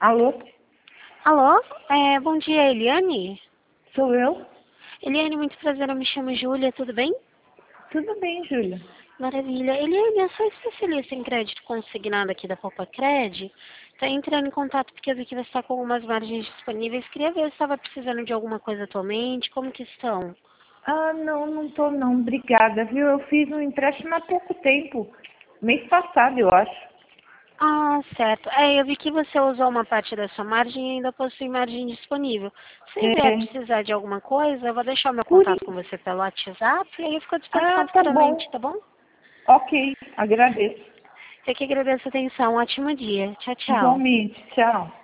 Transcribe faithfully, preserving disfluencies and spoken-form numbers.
Alô? Alô? É, bom dia, Eliane? Sou eu? Eliane, muito prazer, eu me chamo Júlia, tudo bem? Tudo bem, Júlia. Maravilha. Eliane, eu sou especialista em crédito consignado aqui da Popacred. Estou entrando em contato porque eu vi que você está com algumas margens disponíveis. Queria ver se estava precisando de alguma coisa atualmente, como que estão? Ah, não, não tô não. Obrigada, viu? Eu fiz um empréstimo há pouco tempo. Mês passado, eu acho. Ah, certo. É, eu vi que você usou uma parte da sua margem e ainda possui margem disponível. Se vier É, precisar de alguma coisa, eu vou deixar meu por contato com isso. você pelo WhatsApp e aí eu fico à disposição Ah, tá futuramente, bom. tá bom? Ok, agradeço. Eu que agradeço a atenção. Um ótimo dia. Tchau, tchau. Igualmente. Tchau.